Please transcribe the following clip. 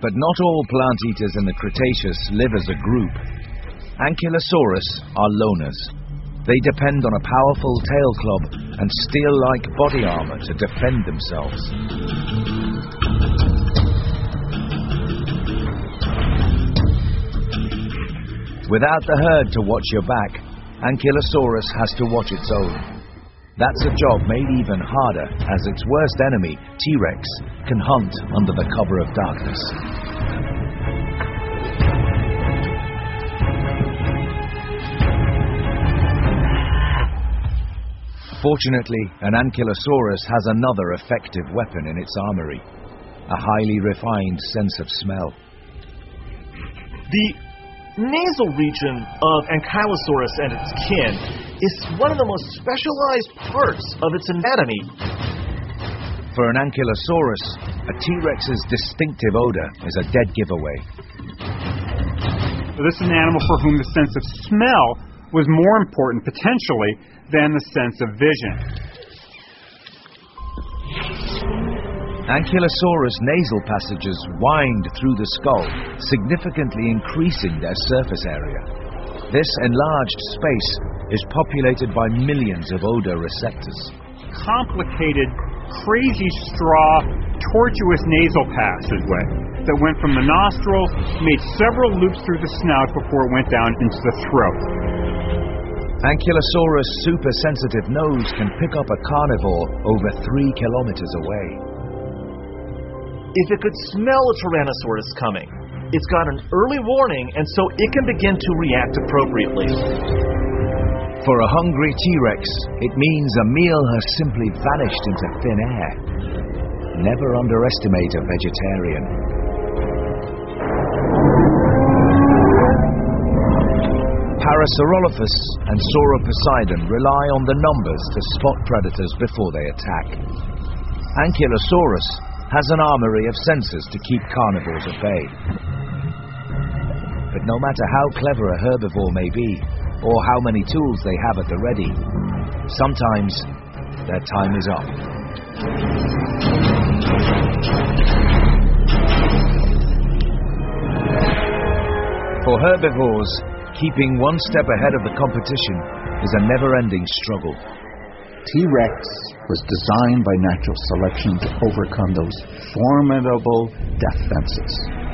But not all plant eaters in the Cretaceous live as a group. Ankylosaurus are loners. They depend on a powerful tail club and steel-like body armor to defend themselves. Without the herd to watch your back, Ankylosaurus has to watch its own. That's a job made even harder as its worst enemy, T-Rex, can hunt under the cover of darkness. Fortunately, an Ankylosaurus has another effective weapon in its armory, a highly refined sense of smell. The nasal region of Ankylosaurus and its kin is one of the most specialized parts of its anatomy. For an Ankylosaurus, a T-Rex's distinctive odor is a dead giveaway. This is an animal for whom the sense of smell was more important, potentially, than the sense of vision. Ankylosaurus' nasal passages wind through the skull, significantly increasing their surface area. This enlarged space is populated by millions of odor receptors. Complicated, crazy straw, tortuous nasal passageway that went from the nostrils, made several loops through the snout before it went down into the throat. Ankylosaurus' super-sensitive nose can pick up a carnivore over 3 kilometers away. If it could smell a Tyrannosaurus coming, it's got an early warning, and so it can begin to react appropriately. For a hungry T-Rex, it means a meal has simply vanished into thin air. Never underestimate a vegetarian. Parasaurolophus and Sauroposeidon rely on the numbers to spot predators before they attack. Ankylosaurus has an armory of sensors to keep carnivores at bay. But no matter how clever a herbivore may be, or how many tools they have at the ready, sometimes their time is up. For herbivores, keeping one step ahead of the competition is a never-ending struggle. T-Rex was designed by natural selection to overcome those formidable defenses.